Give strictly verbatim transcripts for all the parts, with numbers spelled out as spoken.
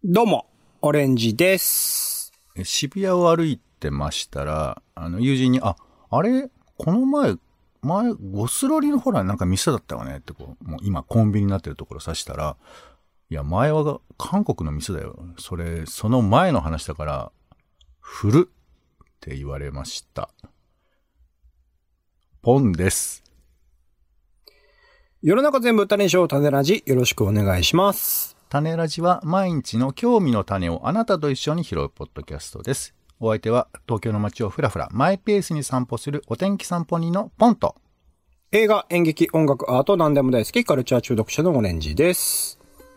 どうも、オレンジです。 渋谷を歩いてましたら、あの、友人に、あ、あれこの前、前、ゴスロリのほら、なんか店だったわねってこう、もう今コンビニになってるところ指したら、いや、前は韓国の店だよ。それ、その前の話だから、古って言われました。ポンです。 世の中全部種にしよう、種ラジ、よろしくお願いします。 種ラジは毎日の興味の種をあなたと一緒に拾うポッドキャストです。お相手は東京の街をふらふらマイペースに散歩するお天気散歩人のポンと、 映画、演劇、音楽、アート、何でも大好きカルチャー中毒者のオレンジです。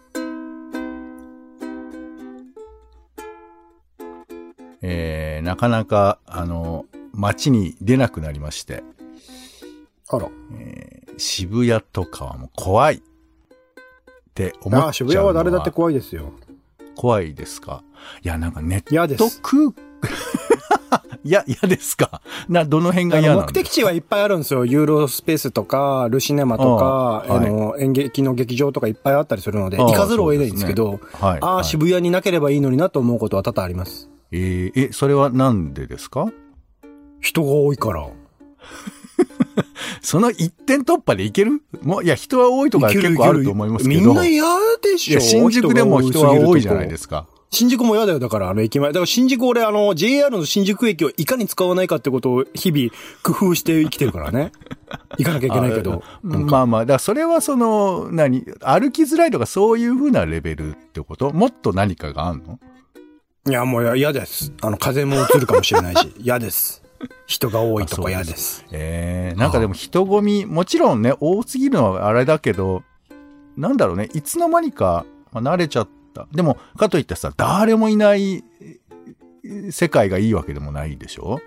えー、なかなかあの街に出なくなりまして、 あら、 えー、渋谷とかはもう怖いって思っちゃうのは。 ああ、渋谷は誰だって怖いですよ。 怖いですか？いや、なんかネット嫌です。 空いや、嫌ですか？な、どの辺が嫌なの？ 目的地はいっぱいあるんですよ。ユーロスペースとか、ルシネマとか、あ、はい、あの、演劇の劇場とかいっぱいあったりするので、行かざるを得ないんですけど、ね、はい、ああ、はい、渋谷になければいいのになと思うことは多々あります。 えー、え、それはなんでですか？ 人が多いから。 その一点突破でいける？もう、いや、人は多いとか結構あると思いますけど。 みんな嫌でしょ？いや、 新宿でも人は多いじゃないですか。 新宿も嫌だよ。だから、あの、駅前。だから、新宿俺、あの、ジェイアール の新宿駅をいかに使わないかってことを日々工夫して生きてるからね。行かなきゃいけないけど。 まあまあ、だからそれはその、何、歩きづらいとかそういう風なレベルってこと？もっと何かがあんの？ いや、もう嫌です。あの、風も映るかもしれないし、嫌です。人が多いとこ嫌です。 ええー、なんかでも人混み、もちろんね、多すぎるのはあれだけど、なんだろうね、いつの間にか、まあ、慣れちゃった。でも、かといってさ、誰もいない世界がいいわけでもないでしょ？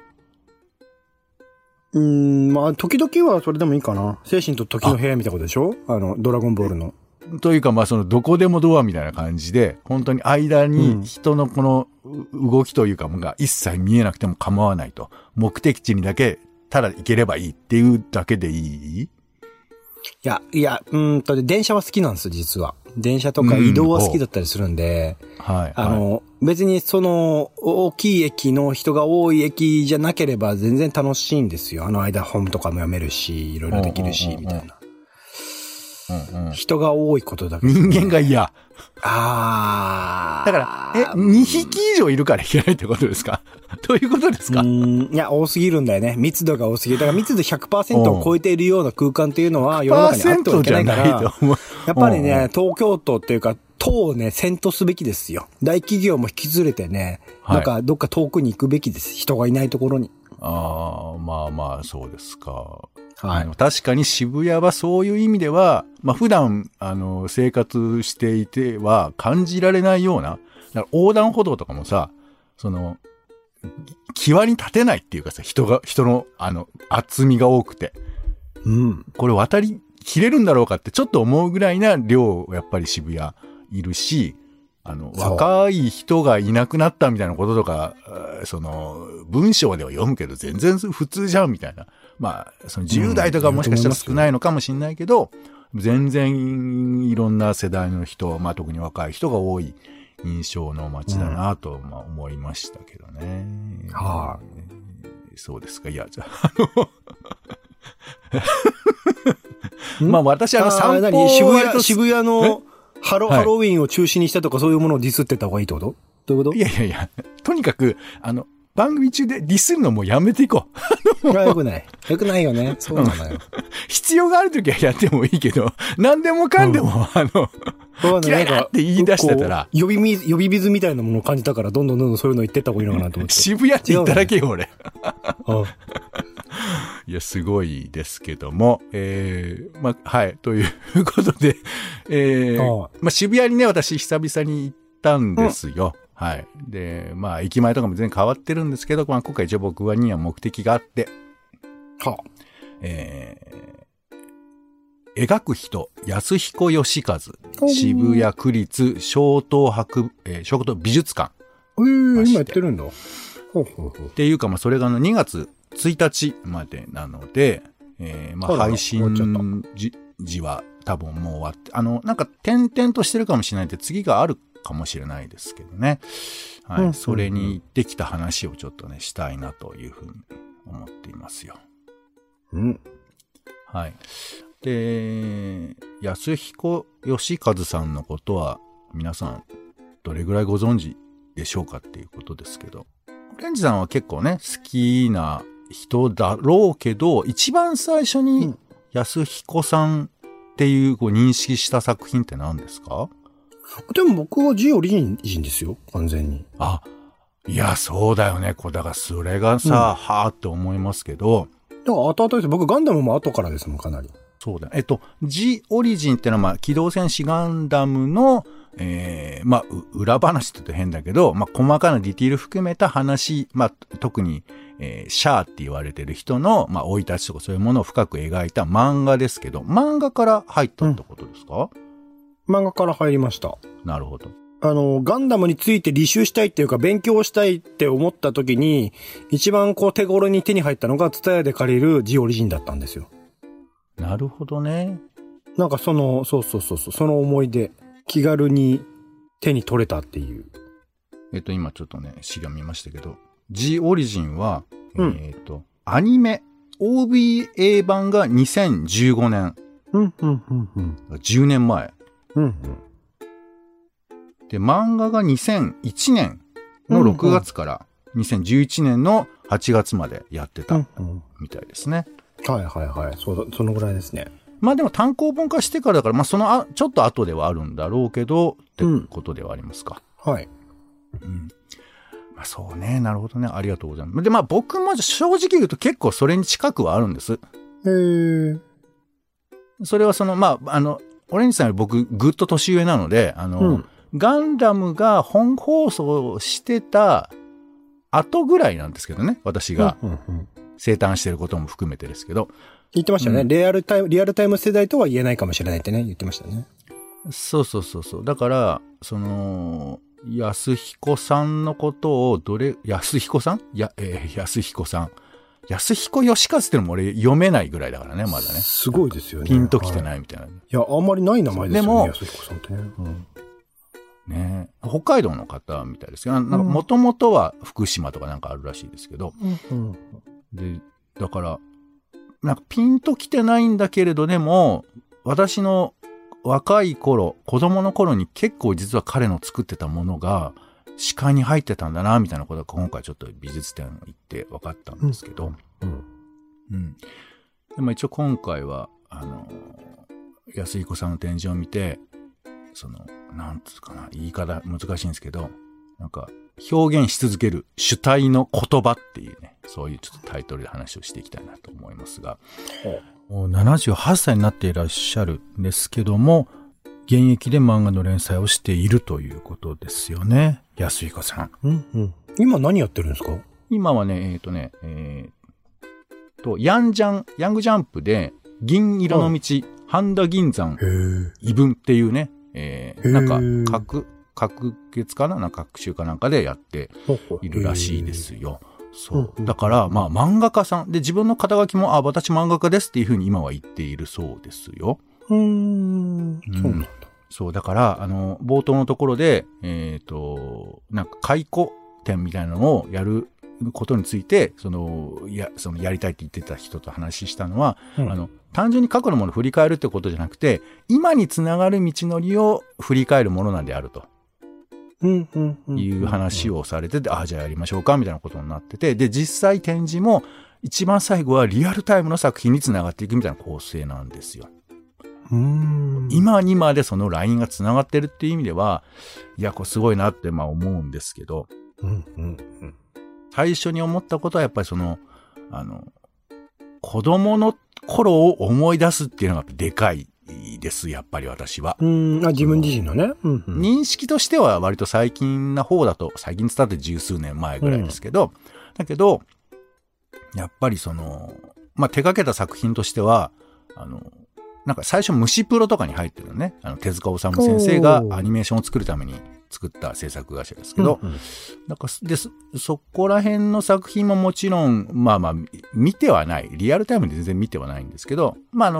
うーん、まあ、時々はそれでもいいかな。精神と時の部屋みたいなことでしょ？あの、ドラゴンボールの。 というか、まあ、その、どこでもドアみたいな感じで、本当に間に人のこの動きというか、もが一切見えなくても構わないと。目的地にだけ、ただ行ければいいっていうだけでいい？いや、いや、うーんと、電車は好きなんです、実は。電車とか移動は好きだったりするんで、うん、はい。あの、はい、別にその、大きい駅の人が多い駅じゃなければ全然楽しいんですよ。あの間本とかも読めるし、いろいろできるし、みたいな。うんうん、人が多いことだけ、 ね。人間が嫌。 あー。だから、え、にひき以上いるからいけないってことですか？どういうことですか？ うーん、いや、多すぎるんだよね。密度が多すぎる。だから密度 ひゃくパーセント を超えているような空間っていうのは世の中にあってはいけないから、やっぱりね、東京都っていうか、都をね、先とすべきですよ。大企業も引き連れてね、はい、なんかどっか遠くに行くべきです。人がいないところに。 ああ、まあまあ、そうですか。 はい。 確かに渋谷はそういう意味では、まあ普段、あの、生活していては感じられないような、だから横断歩道とかもさ、その、際に立てないっていうかさ、人が、人の、あの、厚みが多くて。 うん。 これ渡り切れるんだろうかってちょっと思うぐらいな量、やっぱり渋谷いるし、あの、若い人がいなくなったみたいなこととか、その、文章では読むけど全然普通じゃんみたいな。まあ、そのじゅう代とかもしかしたら少ないのかもしれないけど、うん、全然いろんな世代の人、まあ特に若い人が多い印象の街だなと、うん、まあ思いましたけどね。 はあ、 えー、そうですか。いや、じゃあ、あの、まあ私あの散歩を渋谷、渋谷のハロ、はい、ハロウィンを中止にしたとかそういうものをディスってた方がいいってこと？どういうこと？ いやいやいや、とにかく、あの、番組中でディスるのもやめていこう。よくない。よくないよね。そうなのよ。 必要があるときはやってもいいけど、何でもかんでも、うん、あの、嫌いだって言い出してたら。 呼び水、呼び水みたいなものを感じたから、どんどんどんどんそういうの言ってった方がいいのかなと思って。 渋谷って言っただけよ、俺。いや、すごいですけども、えー、まあ、はい、ということで、えー、まあ、渋谷にね、私久々に行ったんですよ。うん、はい。で、まあ、駅前とかも全然変わってるんですけど、まあ、今回一応僕はには目的があって、 はあ、 えー、描く人、安彦義和、渋谷区立小東博、えー、小東美術館。 えー、今やってるんだ。ほうほうほう。 っていうか、まあ、それがにがつついたちまでなので、えー、まあ、配信時、時は多分もう終わって、あの、なんか点々としてるかもしれないんで、次があるかもしれないですけどね。はい。うんうんうん、それにできた話をちょっとね、したいなというふうに思っていますよ。 うん。 はい。で、安彦義和さんのことは皆さんどれぐらいご存知でしょうかっていうことですけど、オレンジさんは結構ね、好きな人だろうけど、一番最初に安彦さんっていうこう認識した作品って何ですか？ でも僕は G オリジンですよ、完全に。 あ、いや、そうだよね。こうだからそれがさ、うん、はーって思いますけど。 だから後々です。僕ガンダムも後からですもん、かなり。 そうだ。えっと、G オリジンってのは、まあ、機動戦士ガンダムの、えー、まあ、裏話って言うと変だけど、まあ、細かなディティール含めた話、まあ、特に、えー、シャーって言われてる人の、まあ、生い立ちとかそういうものを深く描いた漫画ですけど、漫画から入ったってことですか？ うん、漫画から入りました。 なるほど。 あの、ガンダムについて履修したいっていうか、勉強したいって思った時に、一番こう手頃に手に入ったのが、ツタヤで借りる G オリジンだったんですよ。 なるほどね。 なんかその、そうそうそうそう、その思い出、気軽に手に取れたっていう。 えっと、今ちょっとね、資料見ましたけど、G オリジンは、うん、えっと、アニメ、オービーエー 版がにせんじゅうごねん。 うん、うん、うん、うん。 じゅうねんまえ。 うん、うん。 で、漫画がにせんいちねんのろくがつからにせんじゅういちねんのはちがつまでやってたみたいですね。 うんうん、はいはいはい。そうだ、そのぐらいですね。 まあでも単行本化してからだから、まあそのあ、ちょっと後ではあるんだろうけど、ってことではありますか。 うん、はい。 うん。まあそうね、なるほどね。ありがとうございます。で、まあ僕も正直言うと結構それに近くはあるんです。 へー。 それはその、まあ、あの、オレンジさんより僕ぐっと年上なので、あの、うん、ガンダムが本放送してた後ぐらいなんですけどね。私が生誕してることも含めてですけど。 言ってましたね。うん、リアルタイム、リアルタイム世代とは言えないかもしれないってね、言ってましたね。 そうそうそうそう。だから、その、安彦さんのことをどれ、安彦さんや、えー、安彦さん。安彦義和ってのも俺読めないぐらいだからね、まだね。 すごいですよね。 ピンときてないみたいな。はい、 いや、あんまりない名前ですよね。でも、安彦さんってね。うんね、北海道の方みたいですけど、なんかもともとは福島とかなんかあるらしいですけど、 うんうん、 で、だから、なんかピンときてないんだけれど、でも、私の若い頃、子供の頃に結構実は彼の作ってたものが視界に入ってたんだな、みたいなことが今回ちょっと美術展行って分かったんですけど、 うんうんうん、でも一応今回は、あの、安彦さんの展示を見て、その、なんつうかな、言い方難しいんですけど、なんか、表現し続ける主体の言葉っていうね、そういうちょっとタイトルで話をしていきたいなと思いますが、もうななじゅうはっさいになっていらっしゃるんですけども、現役で漫画の連載をしているということですよね、安彦さん。 うんうん。今何やってるんですか？ 今はね、えっとね、えー、と、ヤンジャン、ヤングジャンプで、銀色の道、半田銀山、異文っていうね、えー、なんか、各、各月かななんか、各週かなんかでやっているらしいですよ。そう。だから、まあ、漫画家さん。で、自分の肩書きも、あ、私漫画家ですっていうふうに今は言っているそうですよ。 うーん。そうなんだ。 そう。だから、あの、冒頭のところで、えっと、なんか、回顧展みたいなのをやることについて、その、や、その、やりたいって言ってた人と話したのは、うん、あの、単純に過去のものを振り返るってことじゃなくて、今につながる道のりを振り返るものなんであると。 うんうんうん、 いう話をされてて、ああ、じゃあやりましょうか、みたいなことになってて、で、実際展示も、一番最後はリアルタイムの作品につながっていくみたいな構成なんですよ。 うーん今にまでそのラインがつながってるっていう意味では、いや、これすごいなってまあ思うんですけど、 うんうんうん、 最初に思ったことはやっぱりその、あの、子供の頃を思い出すっていうのがでかいです、やっぱり私は。 うん、あ、自分自身のね、うんうん。 認識としては割と最近な方だと、最近伝って十数年前ぐらいですけど、うん、だけど、やっぱりその、まあ、手掛けた作品としては、あの、なんか最初虫プロとかに入ってるね、あの手塚治虫先生がアニメーションを作るために作った制作会社ですけど、うんうん、なんかで そ, そこら辺の作品ももちろん、まあまあ、見てはない。リアルタイムで全然見てはないんですけど、まああの、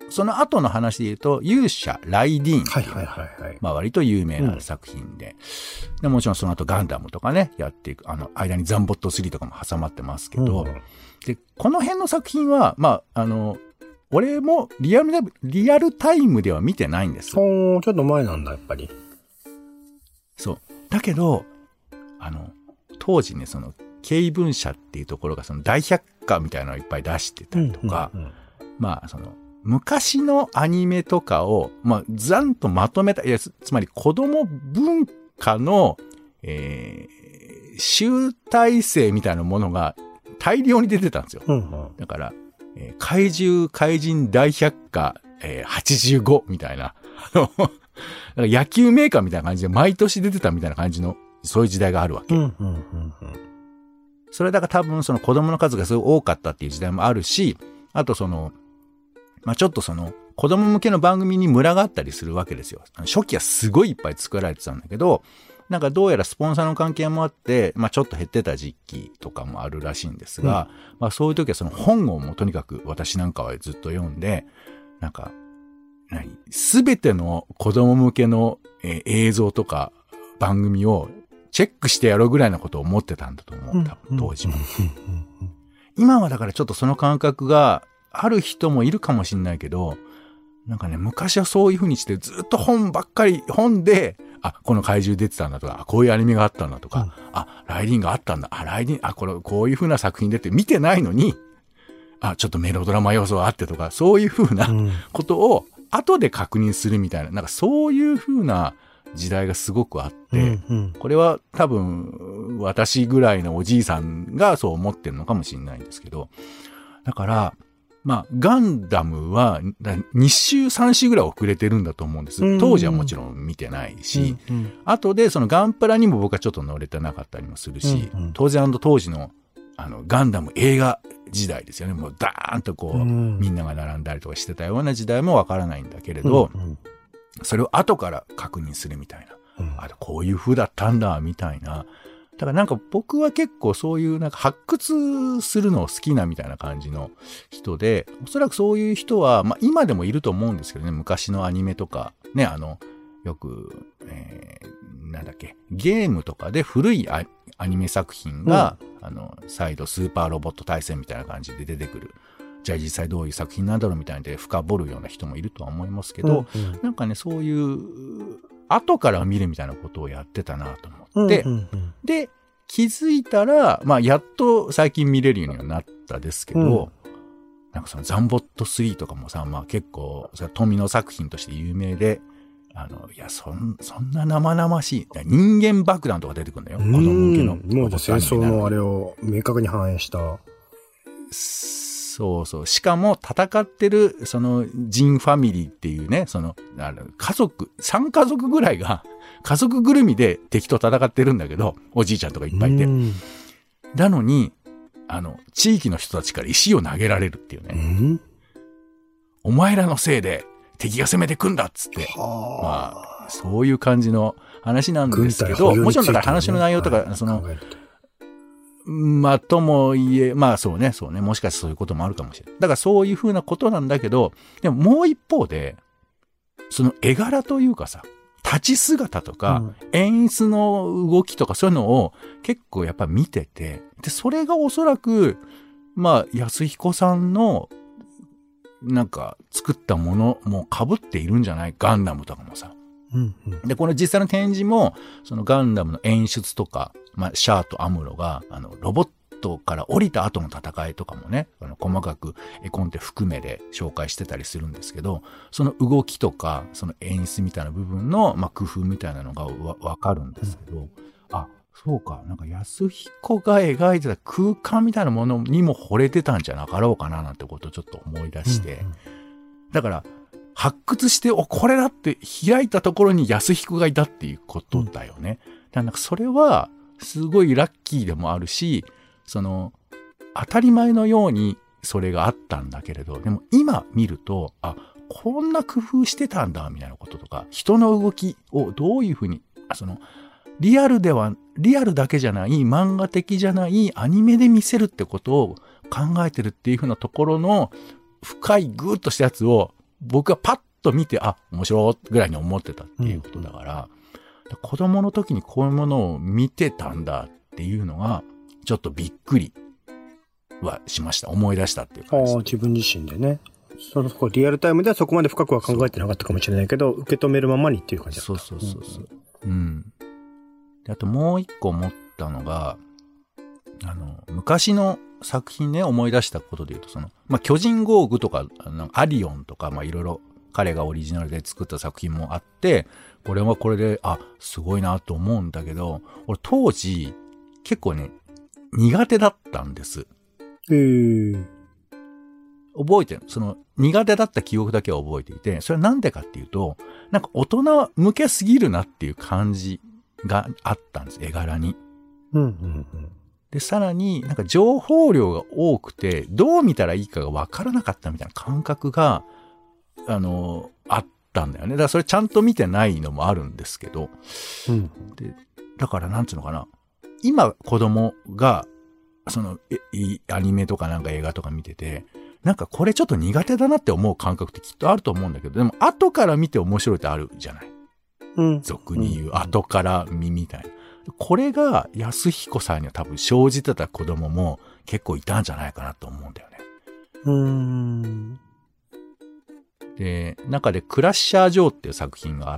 その後の話で言うと、勇者ライディーンっていう、 はいはいはいはい、 まあ割と有名な作品で、うん、でもちろんその後ガンダムとかね、やっていく、あの、間にザンボットスリーとかも挟まってますけど、うん、で、この辺の作品は、まあ、あの、俺もリアル、リアルタイムでは見てないんです。 おー、ちょっと前なんだ、やっぱり。 そう。だけど、あの、当時ね、その、経文社っていうところがその大百科みたいなのをいっぱい出してたりとか、うんうんうん、まあ、その、昔のアニメとかを、まあ、ざんとまとめた、いや、つまり子供文化の、えー、集大成みたいなものが大量に出てたんですよ。うんうん、だから、えー、怪獣怪人大百科、えー、はちじゅうごみたいな、あの、野球メーカーみたいな感じで毎年出てたみたいな感じの、そういう時代があるわけ。うんうんうんうん、それだから多分その子供の数がすごい多かったっていう時代もあるし、あとその、まあ、ちょっとその、子供向けの番組に群があったりするわけですよ。初期はすごいいっぱい作られてたんだけど、なんかどうやらスポンサーの関係もあって、まあ、ちょっと減ってた時期とかもあるらしいんですが、うん、まあ、そういう時はその本をもうとにかく私なんかはずっと読んで、なんか、何すべての子供向けの、えー、映像とか番組をチェックしてやろうぐらいのことを思ってたんだと思う、多分当時も。今はだからちょっとその感覚がある人もいるかもしれないけど、なんかね、昔はそういう風にしてずっと本ばっかり、本で、あ、この怪獣出てたんだとか、こういうアニメがあったんだとか、うん、あ、ライディンがあったんだ、あ、ライディン、あ、これ、こういう風な作品出て見てないのに、あ、ちょっとメロドラマ要素があってとか、そういう風なことを後で確認するみたいな、なんかそういう風な時代がすごくあって、うんうん、これは多分、私ぐらいのおじいさんがそう思ってるのかもしれないんですけど、だから、まあ、ガンダムはに週さん週ぐらい遅れてるんだと思うんです。当時はもちろん見てないし、うんうん、後でそのガンプラにも僕はちょっと乗れてなかったりもするし、うんうん、当然当時のあのガンダム映画時代ですよね。もうダーンとこう、うん、みんなが並んだりとかしてたような時代もわからないんだけれど、うんうん、それを後から確認するみたいな。うん、あ、こういう風だったんだ、みたいな。だからなんか僕は結構そういうなんか発掘するのを好きなみたいな感じの人で、おそらくそういう人は、まあ今でもいると思うんですけどね、昔のアニメとか、ね、あの、よく、えー、なんだっけ、ゲームとかで古い ア, アニメ作品が、うん、あの、再度スーパーロボット対戦みたいな感じで出てくる。じゃあ実際どういう作品なんだろうみたいで深掘るような人もいるとは思いますけど、うんうん、なんかね、そういう、後から見るみたいなことをやってたなと思って、うんうんうん、で、気づいたら、まあ、やっと最近見れるようにはなったですけど、うん、なんかそのザンボットスリーとかもさ、まあ結構、富の作品として有名で、あの、いや、そん、そんな生々しい、人間爆弾とか出てくるんだよ、子供向けの。 もう戦争のあれを明確に反映した。 そうそう。しかも戦ってる、その、ジンファミリーっていうね、その、あの家族、さん家族ぐらいが、家族ぐるみで敵と戦ってるんだけど、おじいちゃんとかいっぱいいて。なのに、あの、地域の人たちから石を投げられるっていうね。お前らのせいで敵が攻めてくんだっつって。まあ、そういう感じの話なんですけど、もちろんだから話の内容とか、はい、その、まあ、とも言え、まあそうね、そうね、もしかしてそういうこともあるかもしれない。だからそういう風なことなんだけど、でももう一方で、その絵柄というかさ、立ち姿とか、うん、演出の動きとかそういうのを結構やっぱ見てて、で、それがおそらく、まあ、安彦さんの、なんか作ったものも被っているんじゃない？ガンダムとかもさ。うんうん、で、この実際の展示も、そのガンダムの演出とか、まあ、シャアとアムロが、あの、ロボットから降りた後の戦いとかもね、あの細かく絵コンテ含めで紹介してたりするんですけど、その動きとか、その演出みたいな部分の、まあ、工夫みたいなのがわ、わかるんですけど、うん、あ、そうか、なんか安彦が描いてた空間みたいなものにも惚れてたんじゃなかろうかななんてことをちょっと思い出して、うんうん、だから、発掘して、お、これだって開いたところに安彦がいたっていうことだよね。うん、だからなんかそれは、すごいラッキーでもあるし、その、当たり前のようにそれがあったんだけれど、でも今見ると、あ、こんな工夫してたんだ、みたいなこととか、人の動きをどういうふうに、その、リアルでは、リアルだけじゃない、漫画的じゃないアニメで見せるってことを考えてるっていうふうなところの深いグーッとしたやつを僕がパッと見て、あ、面白いぐらいに思ってたっていうことだから、うん、子供の時にこういうものを見てたんだっていうのが、ちょっとびっくりはしました。思い出したっていう感じ。 ああ、自分自身でね。そのリアルタイムではそこまで深くは考えてなかったかもしれないけど、受け止めるままにっていう感じだった。 そうそうそうそう。うん。うん、であともう一個思ったのが、あの、昔の作品ね、思い出したことで言うと、その、まあ、巨人ゴーグとか、あのアリオンとか、まあ、いろいろ彼がオリジナルで作った作品もあって、これはこれで、あ、すごいなと思うんだけど、俺当時、結構ね、苦手だったんです。 へー。 覚えてる。その、苦手だった記憶だけは覚えていて、それはなんでかっていうと、なんか大人向けすぎるなっていう感じがあったんです、絵柄に。 うんうんうん。 で、さらになんか情報量が多くて、どう見たらいいかがわからなかったみたいな感覚が、あの、あったんだよね。だからそれちゃんと見てないのもあるんですけど。 うん。 で、だからなんつうのかな。今子供が、その、アニメとかなんか映画とか見てて、なんかこれちょっと苦手だなって思う感覚ってきっとあると思うんだけど、でも後から見て面白いってあるじゃない。 うん。 俗に言う後から見みたいな。これが安彦さんには多分生じてた子供も結構いたんじゃないかなと思うんだよね。 うーん。 で、中でクラッシャー・ジョーっていう作品があって、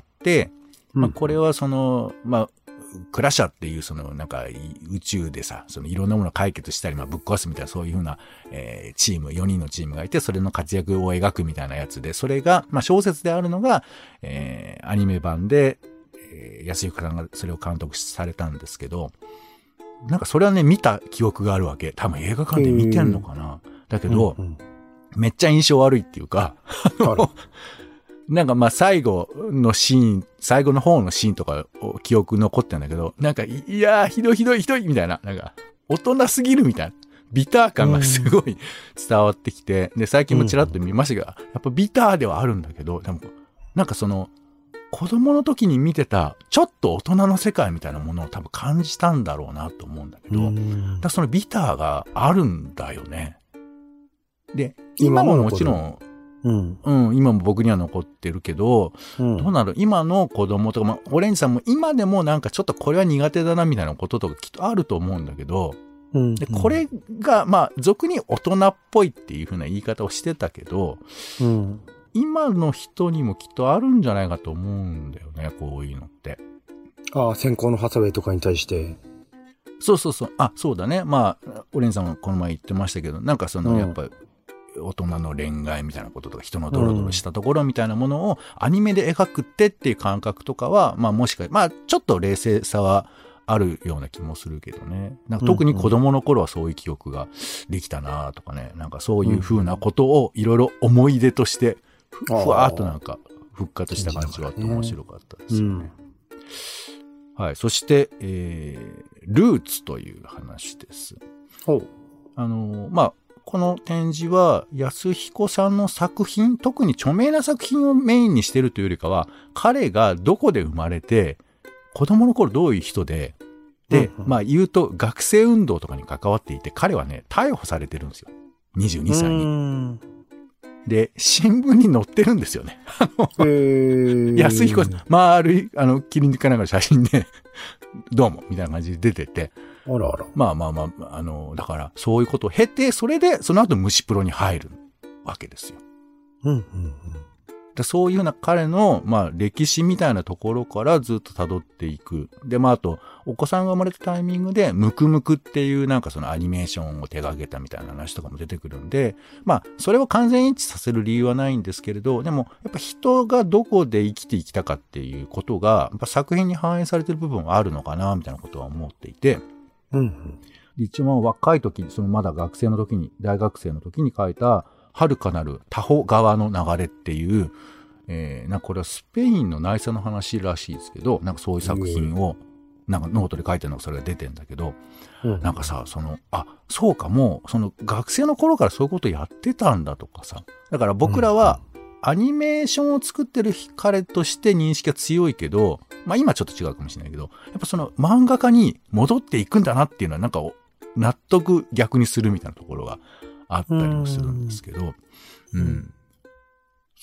まあ、これはその、まあ、クラッシャーっていうそのなんか宇宙でさ、そのいろんなものを解決したり、まあぶっ壊すみたいなそういうふうな、えー、チーム、よにんのチームがいて、それの活躍を描くみたいなやつで、それが、まあ小説であるのが、えー、アニメ版で、えー、安彦さんがそれを監督されたんですけど、なんかそれはね、見た記憶があるわけ。多分映画館で見てんのかな。だけど、うんうん、めっちゃ印象悪いっていうか、なんかまあ最後のシーン、最後の方のシーンとか記憶残ってんだけど、なんかいやーひどいひどいひどいみたいな、なんか大人すぎるみたいな、ビター感がすごい伝わってきて、で最近もちらっと見ましたけど、やっぱビターではあるんだけど、でもなんかその子供の時に見てたちょっと大人の世界みたいなものを多分感じたんだろうなと思うんだけど、だからそのビターがあるんだよね。で、今ももちろんうん、うん、今も僕には残ってるけど、うん、どうなる今の子供とか、まあ、オレンジさんも今でもなんかちょっとこれは苦手だなみたいなこととかきっとあると思うんだけど、うん、でこれがまあ俗に大人っぽいっていう風な言い方をしてたけど、うん、今の人にもきっとあるんじゃないかと思うんだよね、こういうのって。 ああ、先行のハサウェイとかに対して。 そうそうそう。あ、そうだね。まあ、オレンジさんもこの前言ってましたけど、なんかその、やっぱ、うん大人の恋愛みたいなこととか人のドロドロしたところみたいなものをアニメで描くってっていう感覚とかは、まあもしか、まあちょっと冷静さはあるような気もするけどね。なんか特に子供の頃はそういう記憶ができたなとかね。なんかそういう風なことをいろいろ思い出としてふ、ふわーっとなんか復活した感じがあって面白かったですよね。うん、はい。そして、えー、ルーツという話です。 ほう。 あの、まあ、この展示は安彦さんの作品、特に著名な作品をメインにしてるというよりかは、彼がどこで生まれて、子供の頃どういう人で、で、うんうん、まあ言うと学生運動とかに関わっていて、彼はね、逮捕されてるんですよ。にじゅうにさいに。で、新聞に載ってるんですよね。あの、安彦さん、丸い、あの、切り抜かながら写真で、どうも、みたいな感じで出てて、 あらあら。 まあまあまあ、あの、だから、そういうことを経て、それで、その後虫プロに入るわけですよ。 うんうんうん。 でそういうような彼の、まあ、歴史みたいなところからずっと辿っていく。で、まあ、あと、お子さんが生まれたタイミングで、ムクムクっていうなんかそのアニメーションを手掛けたみたいな話とかも出てくるんで、まあ、それを完全一致させる理由はないんですけれど、でも、やっぱ人がどこで生きていきたかっていうことが、やっぱ作品に反映されてる部分はあるのかな、みたいなことは思っていて、 うんうん、 一番若い時、そのまだ学生の時に、大学生の時に書いた、遥かなるタホ川の流れっていう、えー、なんかこれはスペインの内戦の話らしいですけど、なんかそういう作品を、なんかノートで書いてるのがそれが出てんだけど、うん、なんかさ、その、あ、そうか、もう、その学生の頃からそういうことやってたんだとかさ。だから僕らは、アニメーションを作ってる彼として認識が強いけど、まあ今ちょっと違うかもしれないけど、やっぱその漫画家に戻っていくんだなっていうのはなんか納得逆にするみたいなところがあったりもするんですけど、うん。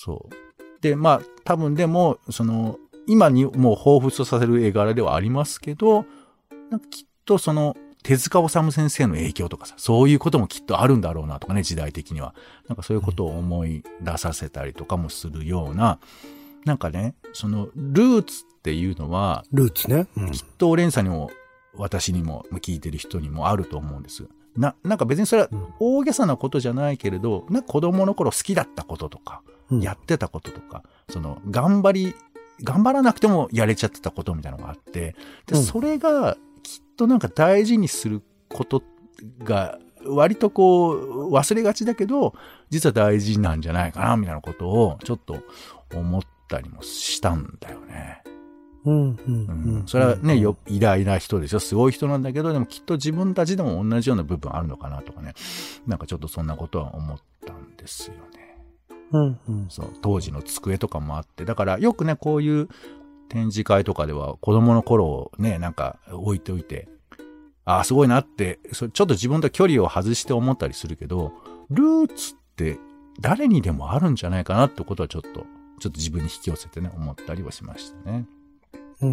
そう。で、まあ、多分でも、その、今にもう彷彿とさせる絵柄ではありますけど、なんかきっとその、手塚治虫先生の影響とかさ、そういうこともきっとあるんだろうなとかね、時代的には。なんかそういうことを思い出させたりとかもするような、なんかね、その、ルーツっていうのは、 ルーツね。 うん、きっとオレンさんにも、私にも、聞いてる人にもあると思うんです。な、なんか別にそれは大げさなことじゃないけれど、なんか子供の頃好きだったこととか、うん、やってたこととか、その、頑張り、頑張らなくてもやれちゃってたことみたいなのがあって、で、それが、きっとなんか大事にすることが割とこう忘れがちだけど実は大事なんじゃないかなみたいなことをちょっと思ったりもしたんだよね。 うんうんうん、 それはね、よ偉大な人でしょ、すごい人なんだけど、でもきっと自分たちでも同じような部分あるのかなとかね、なんかちょっとそんなことは思ったんですよね。 うんうん、 そう当時の机とかもあって、だからよくねこういう展示会とかでは子供の頃をね、なんか置いておいて、ああ、すごいなって、ちょっと自分と距離を外して思ったりするけど、ルーツって誰にでもあるんじゃないかなってことはちょっと、ちょっと自分に引き寄せてね、思ったりはしましたね。 うん。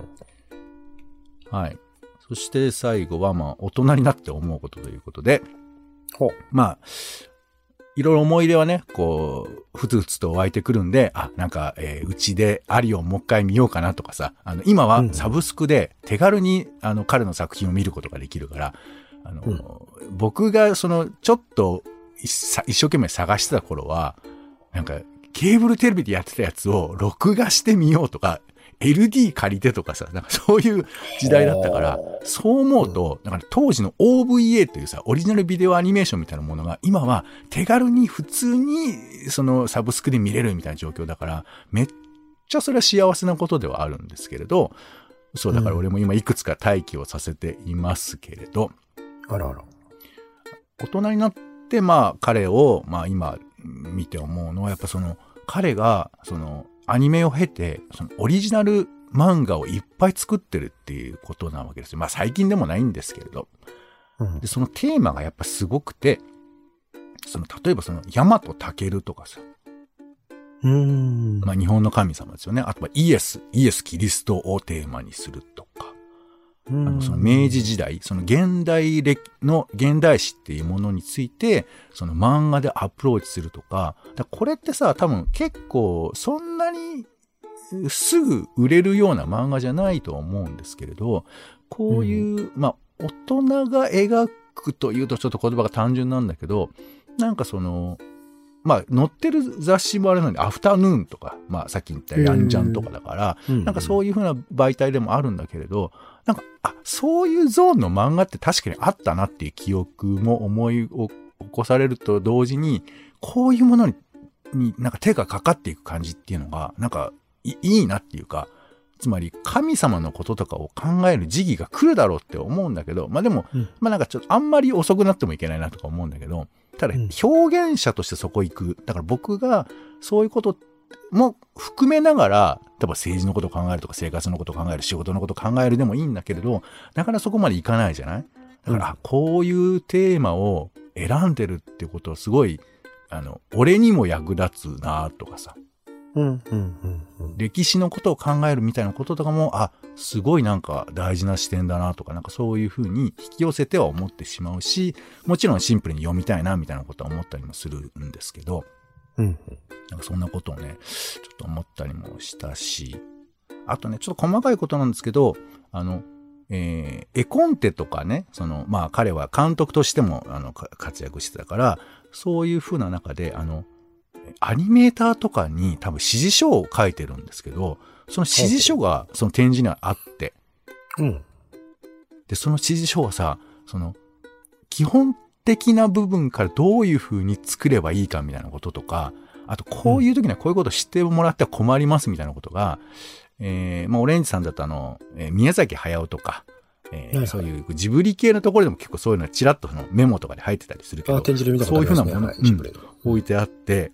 はい。そして最後は、まあ、大人になって思うことということで、 ほう。 まあ、いろいろ思い出はね、こう、ふつふつと湧いてくるんで、あ、なんか、えー、うちでアリをもう一回見ようかなとかさ、あの、今はサブスクで手軽に、うん、あの、彼の作品を見ることができるから、あの、うん、僕がその、ちょっと一生懸命探してた頃は、なんか、ケーブルテレビでやってたやつを録画してみようとか、エルディー 借りてとかさ、なんかそういう時代だったから、そう思うと、だから当時の オーブイエー というさ、オリジナルビデオアニメーションみたいなものが、今は手軽に普通にそのサブスクで見れるみたいな状況だから、めっちゃそれは幸せなことではあるんですけれど、そうだから俺も今いくつか待機をさせていますけれど、 あらあら。 大人になってまあ彼をまあ今見て思うのは、やっぱその彼がそのアニメを経て、そのオリジナル漫画をいっぱい作ってるっていうことなわけですよ。まあ最近でもないんですけれど。うん、でそのテーマがやっぱすごくて、その例えばそのヤマトタケルとかさ。 うーん。 まあ日本の神様ですよね。あとはイエス、イエス・キリストをテーマにするとか。あのその明治時代、その現代歴の現代史っていうものについて、その漫画でアプローチするとか、だからこれってさ、多分結構そんなにすぐ売れるような漫画じゃないと思うんですけれど、こういう、うん、まあ大人が描くというとちょっと言葉が単純なんだけど、なんかその、まあ載ってる雑誌もあれなんで、アフタヌーンとか、まあさっき言ったヤンジャンとかだから、うん、なんかそういう風な媒体でもあるんだけれど、なんか、あ、そういうゾーンの漫画って確かにあったなっていう記憶も思い起こされると同時に、こういうものに、になんか手がかかっていく感じっていうのが、なんかいいいなっていうか、つまり神様のこととかを考える時期が来るだろうって思うんだけど、まあでも、うん、まあなんかちょっとあんまり遅くなってもいけないなとか思うんだけど、ただ表現者としてそこ行く。だから僕がそういうことも含めながら、例えば政治のことを考えるとか生活のことを考える、仕事のことを考えるでもいいんだけれど、だからそこまでいかないじゃない？だから、うん、こういうテーマを選んでるってことはすごい、あの、俺にも役立つなとかさ。 うんうんうんうん、 歴史のことを考えるみたいなこととかも、あ、すごいなんか大事な視点だなとか、なんかそういうふうに引き寄せては思ってしまうし、もちろんシンプルに読みたいなみたいなことは思ったりもするんですけど、 うん、 なんかそんなことをね、ちょっと思ったりもしたし、あとね、ちょっと細かいことなんですけど、あの、えー、絵コンテとかね、その、まあ彼は監督としてもあの活躍してたから、そういう風な中で、あの、アニメーターとかに多分指示書を書いてるんですけど、その指示書がその展示にはあって、 うん、 で、その指示書はさ、その、基本的な部分からどういう風に作ればいいかみたいなこととか、あとこういう時にはこういうことを知ってもらっては困りますみたいなことが、えー、まあオレンジさんだとあの、えー、宮崎駿とか、えーはいはい、そういうジブリ系のところでも結構そういうのがチラッとそのメモとかで入ってたりするけど、 展示で見たことありますね、 そういう風なもの、はいうん、置いてあって、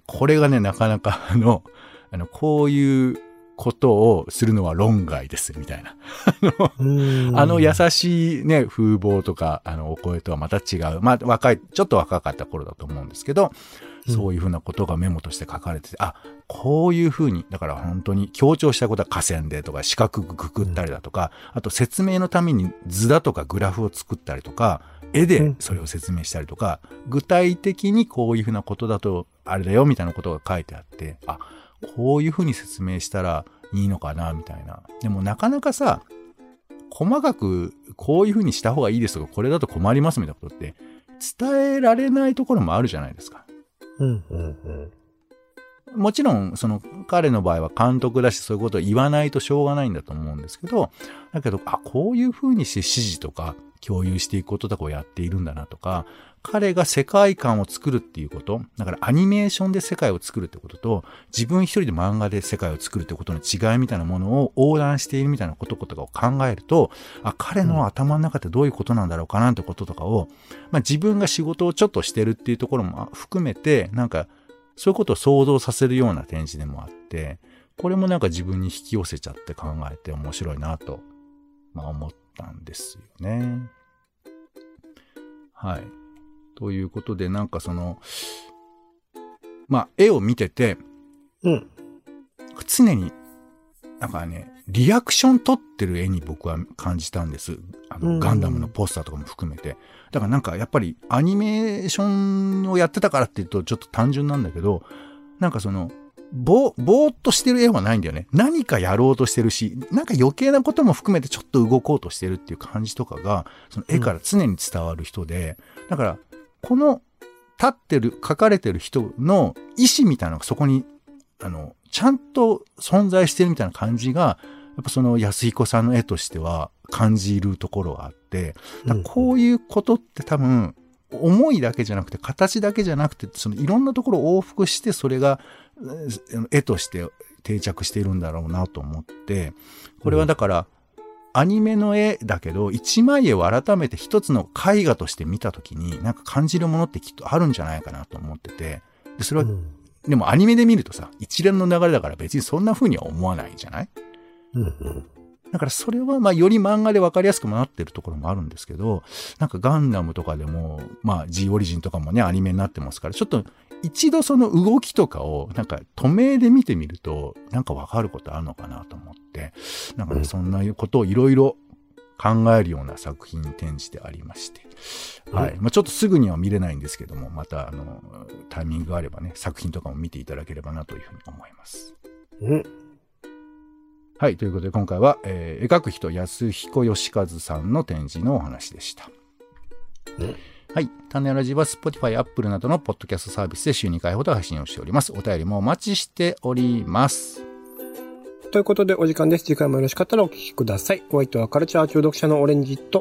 これがね、なかなかあの、あの、こういうことをするのは論外ですみたいな。あの、あの優しいね、風貌とか、あの、お声とはまた違う。まあ、若い、ちょっと若かった頃だと思うんですけど、 そういうふうなことがメモとして書かれてて、うん、あ、こういうふうに、だから本当に強調したことは下線でとか四角くくくったりだとか、うん、あと説明のために図だとかグラフを作ったりとか、絵でそれを説明したりとか、うん、具体的にこういうふうなことだとあれだよみたいなことが書いてあって、あ、こういうふうに説明したらいいのかなみたいな。でもなかなかさ、細かくこういうふうにした方がいいですとか、これだと困りますみたいなことって伝えられないところもあるじゃないですか。 うんうんうん、 もちろん、その彼の場合は監督だし、そういうことを言わないとしょうがないんだと思うんですけど、だけど、あ、こういうふうにして指示とか共有していくこととかをやっているんだなとか、彼が世界観を作るっていうこと、だからアニメーションで世界を作るってことと、自分一人で漫画で世界を作るってことの違いみたいなものを横断しているみたいなこととかを考えると、あ、彼の頭の中ってどういうことなんだろうかなってこととかを、まあ自分が仕事をちょっとしてるっていうところも含めて、なんかそういうことを想像させるような展示でもあって、これもなんか自分に引き寄せちゃって考えて面白いなと、まあ思ったんですよね。はい。ということで、なんかその、まあ、絵を見てて、 うん。 常に、なんかね、リアクション撮ってる絵に僕は感じたんです。あの、ガンダムのポスターとかも含めて。だからなんかやっぱりアニメーションをやってたからって言うとちょっと単純なんだけど、なんかその、ぼ、ぼーっとしてる絵はないんだよね。何かやろうとしてるし、なんか余計なことも含めてちょっと動こうとしてるっていう感じとかが、その絵から常に伝わる人で、うん、だから、この立ってる、書かれてる人の意思みたいなのがそこに、あの、ちゃんと存在してるみたいな感じが、やっぱその安彦さんの絵としては感じるところがあって、だからこういうことって多分、思いだけじゃなくて、形だけじゃなくて、そのいろんなところを往復して、それが絵として定着しているんだろうなと思って、これはだから、アニメの絵だけど、一枚絵を改めて一つの絵画として見たときに、なんか感じるものってきっとあるんじゃないかなと思ってて、で、それは、うん、でもアニメで見るとさ、一連の流れだから別にそんな風には思わないじゃない？ うんうん、 だからそれはまあより漫画で分かりやすくもなってるところもあるんですけど、なんかガンダムとかでも、まあ G オリジンとかもね、アニメになってますから、ちょっと一度その動きとかをなんか透明で見てみると、なんか分かることあるのかなと思って、なんかね、そんなことをいろいろ考えるような作品展示でありまして、はい。まあちょっとすぐには見れないんですけども、またあの、タイミングがあればね、作品とかも見ていただければなというふうに思います。 うん。 はい。ということで今回は、えー、絵描く人安彦義和さんの展示のお話でした。 うん、 はい。種ラジは Spotify、Apple などのポッドキャストサービスで週にかいほど配信をしております。お便りもお待ちしております。 ということでお時間です。次回もよろしかったらお聞きください。お相手はカルチャー中毒者のオレンジと、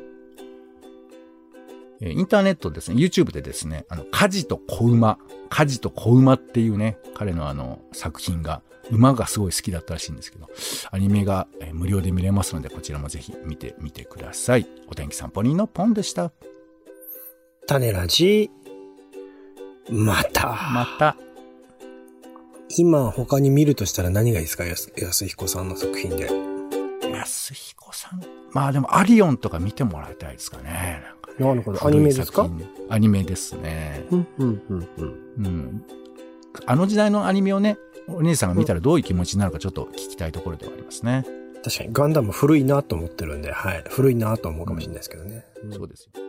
インターネットですね、YouTube でですね、あの、火事と小馬、火事と小馬っていうね、彼のあの、作品が、馬がすごい好きだったらしいんですけど、アニメが無料で見れますので、こちらもぜひ見てみてください。お天気散歩人のポンでした。 種ラジ、また。 また。 今他に見るとしたら何がいいですか？安彦さんの作品で。 安彦さん。まあでもアリオンとか見てもらいたいですかね。なんかね、 なるほど。アニメですか？ アニメですね。 うんうんうんうん。 うん。あの時代のアニメをね、お姉さんが見たらどういう気持ちになるかちょっと聞きたいところではありますね。 確かにガンダム古いなと思ってるんで、はい。古いなと思うかもしれないですけどね。 うんうん、そうですよ。